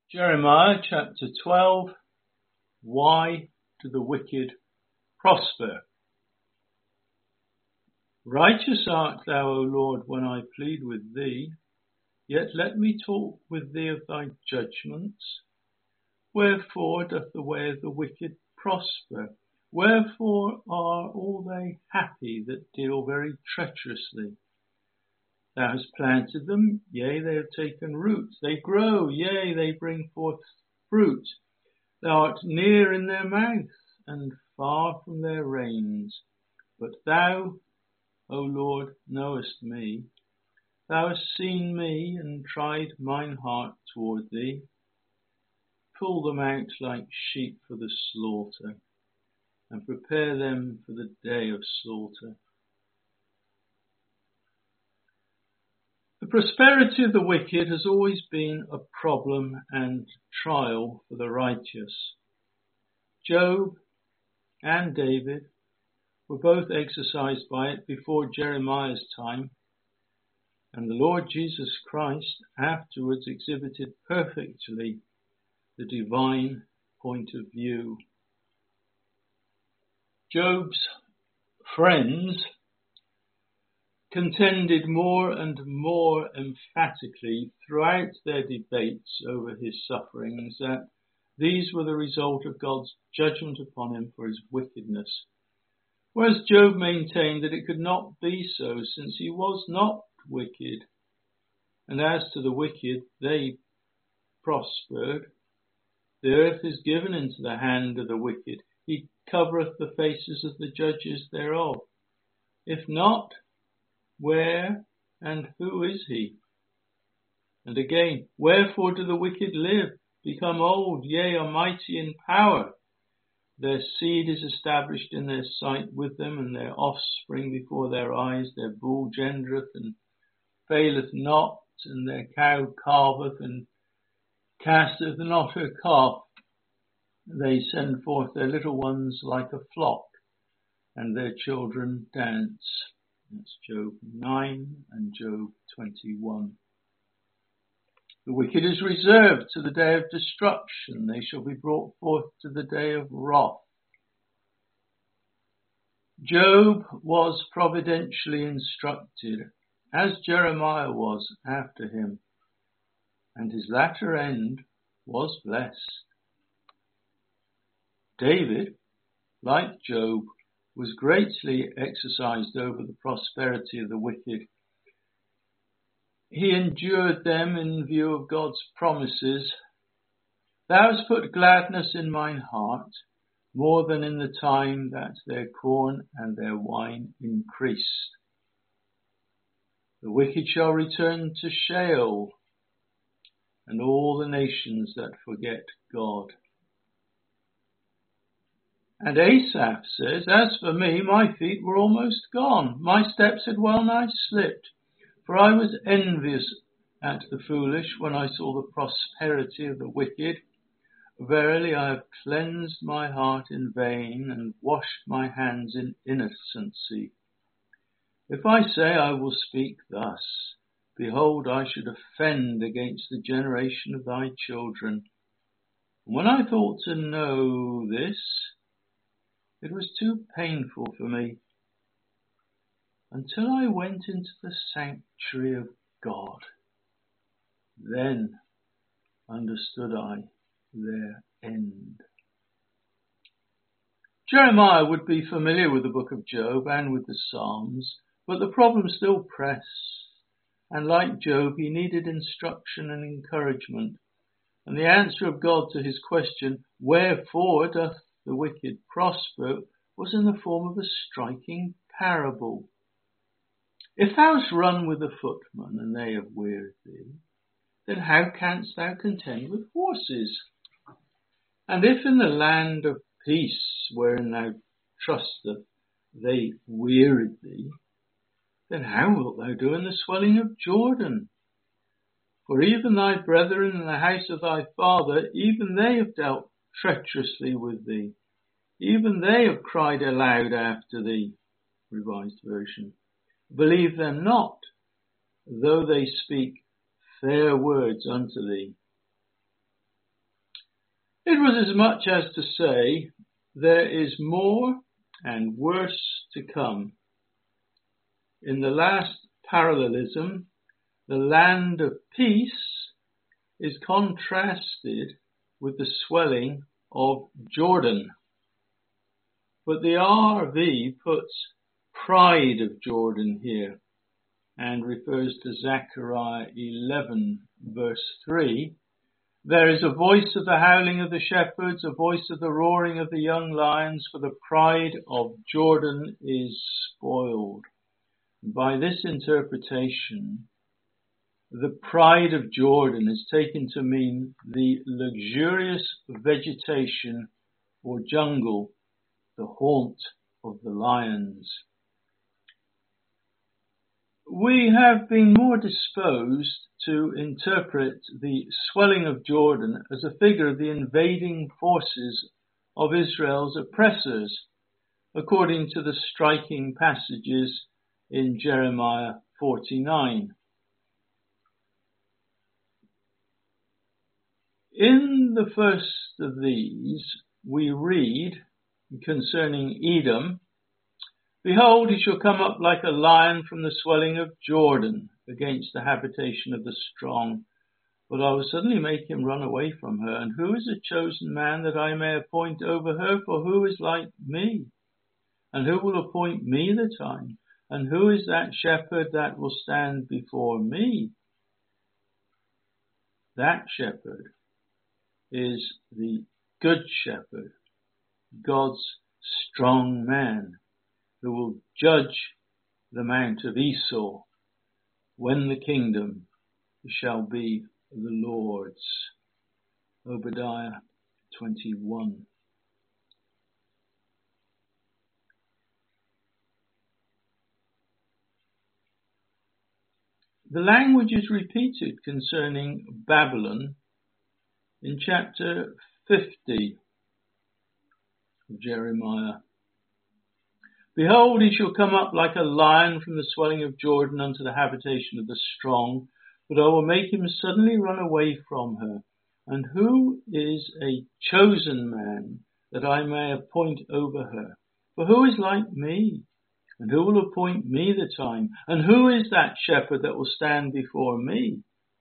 Jeremiah chapter 12. Why do the wicked prosper? Righteous art thou, O Lord, when I plead with thee, yet let me talk with thee of thy judgments. Wherefore doth the way of the wicked prosper? Wherefore are all they happy that deal very treacherously? Thou hast planted them, yea, they have taken root. They grow, yea, they bring forth fruit. Thou art near in their mouth, and far from their reins. But thou, O Lord, knowest me. Thou hast seen me, and tried mine heart toward thee. Pull them out like sheep for the slaughter, and prepare them for the day of slaughter. The prosperity of the wicked has always been a problem and trial for the righteous. Job and David were both exercised by it before Jeremiah's time, and the Lord Jesus Christ afterwards exhibited perfectly the divine point of view. Job's friends contended more and more emphatically throughout their debates over his sufferings that these were the result of God's judgment upon him for his wickedness, whereas Job maintained that it could not be so, since he was not wicked. And as to the wicked, they prospered. The earth is given into the hand of the wicked. He covereth the faces of the judges thereof. If not, where and who is he? And again, wherefore do the wicked live, become old, yea, are mighty in power? Their seed is established in their sight with them, and their offspring before their eyes. Their bull gendereth and faileth not, and their cow calveth and casteth not her calf. They send forth their little ones like a flock, and their children dance. That's Job 9 and Job 21. The wicked is reserved to the day of destruction. They shall be brought forth to the day of wrath. Job was providentially instructed, as Jeremiah was after him, and his latter end was blessed. David, like Job, was greatly exercised over the prosperity of the wicked. He endured them in view of God's promises. Thou hast put gladness in mine heart, more than in the time that their corn and their wine increased. The wicked shall return to Sheol, and all the nations that forget God. And Asaph says, as for me, my feet were almost gone. My steps had well nigh slipped. For I was envious at the foolish when I saw the prosperity of the wicked. Verily I have cleansed my heart in vain and washed my hands in innocency. If I say I will speak thus, behold, I should offend against the generation of thy children. And when I thought to know this, it was too painful for me, until I went into the sanctuary of God. Then understood I their end. Jeremiah would be familiar with the book of Job and with the Psalms, but the problem still pressed, and like Job, he needed instruction and encouragement. And the answer of God to his question, wherefore doth the wicked prosper, was in the form of a striking parable. If thou hast run with the footmen, and they have wearied thee, then how canst thou contend with horses? And if in the land of peace, wherein thou trustest, they wearied thee, then how wilt thou do in the swelling of Jordan? For even thy brethren in the house of thy father, even they have dealt treacherously with thee. Even they have cried aloud after thee. Revised Version. Believe them not, though they speak fair words unto thee. It was as much as to say, there is more and worse to come. In the last parallelism, the land of peace is contrasted with the swelling of Jordan. But the RV puts pride of Jordan here and refers to Zechariah 11 verse 3. There is a voice of the howling of the shepherds, a voice of the roaring of the young lions, for the pride of Jordan is spoiled. By this interpretation, the pride of Jordan is taken to mean the luxurious vegetation or jungle, the haunt of the lions. We have been more disposed to interpret the swelling of Jordan as a figure of the invading forces of Israel's oppressors, according to the striking passages in Jeremiah 49. In the first of these, we read concerning Edom, behold, he shall come up like a lion from the swelling of Jordan against the habitation of the strong. But I will suddenly make him run away from her. And who is a chosen man that I may appoint over her? For who is like me? And who will appoint me the time? And who is that shepherd that will stand before me? That shepherd is the good shepherd, God's strong man, who will judge the mount of Esau when the kingdom shall be the Lord's. Obadiah 21. The language is repeated concerning Babylon in chapter 50 of Jeremiah. Behold, he shall come up like a lion from the swelling of Jordan unto the habitation of the strong, but I will make him suddenly run away from her. And who is a chosen man that I may appoint over her? For who is like me? And who will appoint me the time? And who is that shepherd that will stand before me?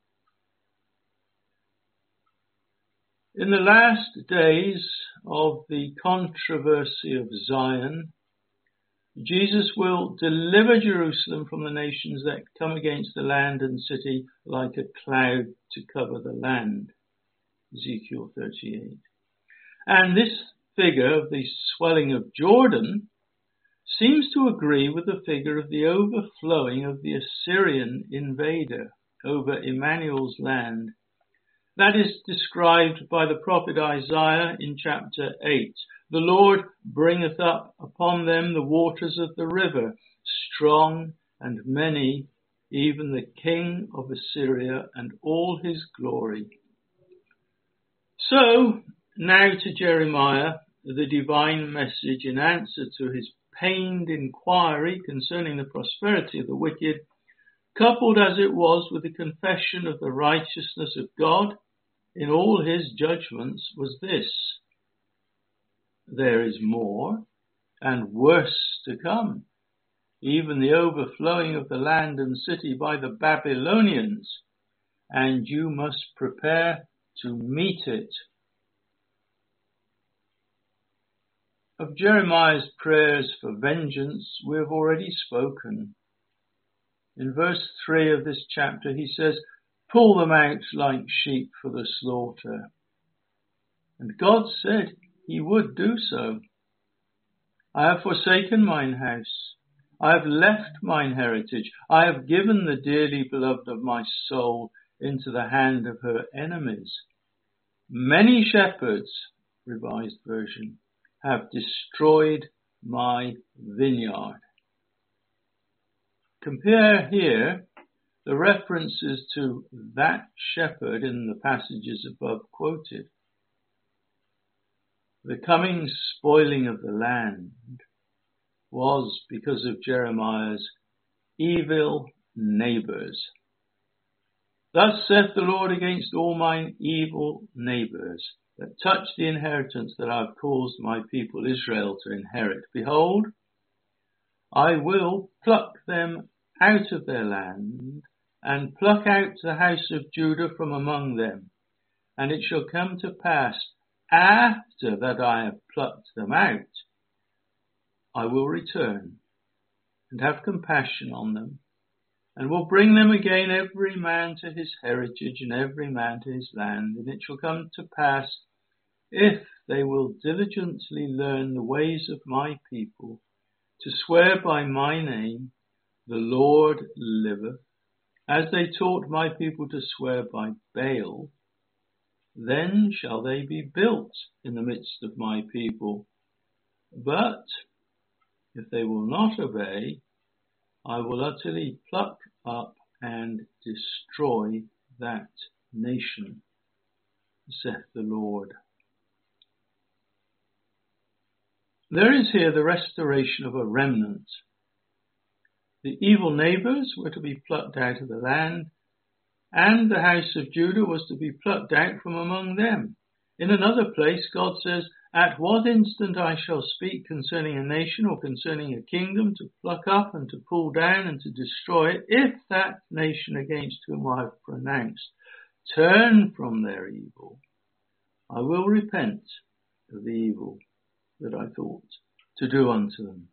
In the last days of the controversy of Zion, Jesus will deliver Jerusalem from the nations that come against the land and city like a cloud to cover the land. Ezekiel 38. And this figure of the swelling of Jordan seems to agree with the figure of the overflowing of the Assyrian invader over Emmanuel's land. That is described by the prophet Isaiah in chapter 8. The Lord bringeth up upon them the waters of the river, strong and many, even the king of Assyria and all his glory. So, now to Jeremiah, the divine message in answer to his pained inquiry concerning the prosperity of the wicked, coupled as it was with the confession of the righteousness of God in all his judgments, was this: there is more and worse to come, even the overflowing of the land and city by the Babylonians, and you must prepare to meet it. Of Jeremiah's prayers for vengeance we have already spoken. In verse 3 of this chapter he says, pull them out like sheep for the slaughter. And God said he would do so. I have forsaken mine house. I have left mine heritage. I have given the dearly beloved of my soul into the hand of her enemies. Many shepherds, Revised Version, have destroyed my vineyard. Compare here the references to that shepherd in the passages above quoted. The coming spoiling of the land was because of Jeremiah's evil neighbours. Thus saith the Lord against all mine evil neighbours, that touch the inheritance that I have caused my people Israel to inherit. Behold, I will pluck them out of their land, and pluck out the house of Judah from among them. And it shall come to pass, after that I have plucked them out, I will return and have compassion on them, and will bring them again every man to his heritage and every man to his land. And it shall come to pass, if they will diligently learn the ways of my people, to swear by my name, the Lord liveth, as they taught my people to swear by Baal, then shall they be built in the midst of my people. But if they will not obey, I will utterly pluck up and destroy that nation, saith the Lord. There is here the restoration of a remnant. The evil neighbours were to be plucked out of the land, and the house of Judah was to be plucked out from among them. In another place, God says, at what instant I shall speak concerning a nation or concerning a kingdom, to pluck up and to pull down and to destroy it, if that nation against whom I have pronounced turn from their evil, I will repent of the evil that I thought to do unto them.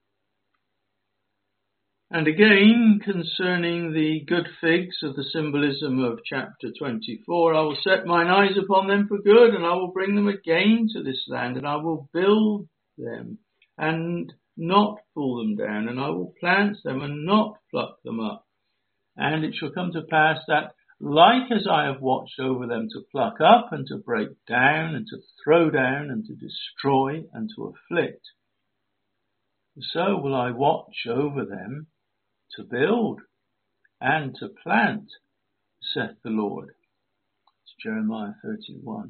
And again, concerning the good figs of the symbolism of chapter 24, I will set mine eyes upon them for good, and I will bring them again to this land, and I will build them and not pull them down, and I will plant them and not pluck them up. And it shall come to pass that, like as I have watched over them to pluck up and to break down and to throw down and to destroy and to afflict, so will I watch over them to build and to plant, saith the Lord. It's Jeremiah 31.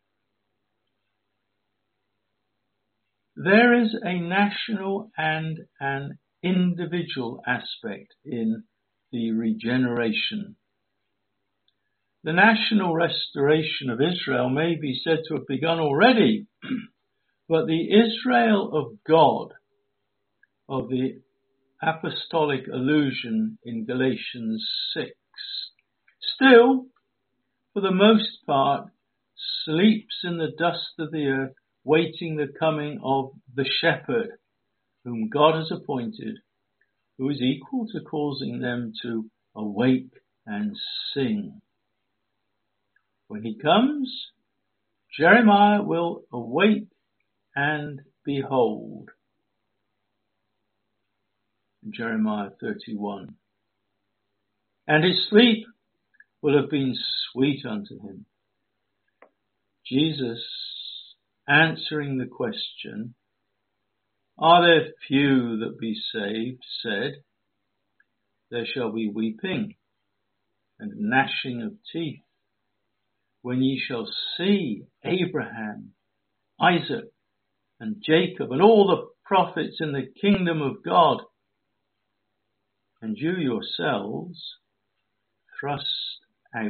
There is a national and an individual aspect in the regeneration. The national restoration of Israel may be said to have begun already, but the Israel of God, of the apostolic allusion in Galatians 6, still, for the most part, sleeps in the dust of the earth, waiting the coming of the shepherd, whom God has appointed, who is equal to causing them to awake and sing. When he comes, Jeremiah will awake and behold. Jeremiah 31. And his sleep will have been sweet unto him. Jesus, answering the question, are there few that be saved, said, there shall be weeping and gnashing of teeth when ye shall see Abraham, Isaac, and Jacob, and all the prophets in the kingdom of God, and you yourselves thrust out.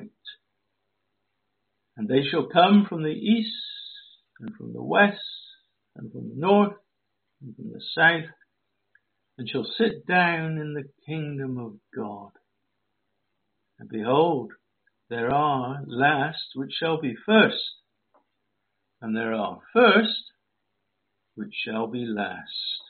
And they shall come from the east, and from the west, and from the north, and from the south, and shall sit down in the kingdom of God. And behold, there are last which shall be first, and there are first which shall be last.